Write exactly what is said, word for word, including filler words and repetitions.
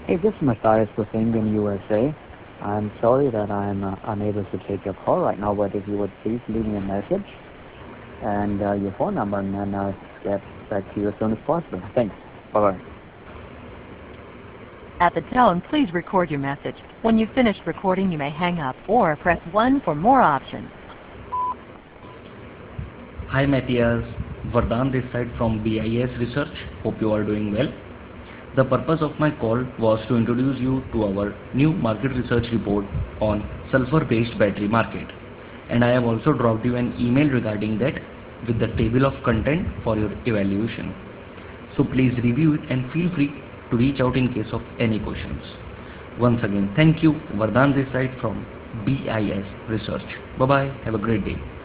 Hey, this is Matthias Singh in U S A. I'm sorry that I'm uh, unable to take your call right now, but if you would please leave me a message and uh, your phone number, and then I'll get back to you as soon as possible. Thanks. Bye-bye. At the tone, please record your message. When you've finished recording, you may hang up or press one for more options. Hi Matthias, Vardhan this side from B I S Research. Hope you are doing well. The purpose of my call was to introduce you to our new market research report on sulfur-based battery market. And I have also dropped you an email regarding that with the table of content for your evaluation. So please review it and feel free to reach out in case of any questions. Once again, thank you. Vardhan this side from B I S Research. Bye bye. Have a great day.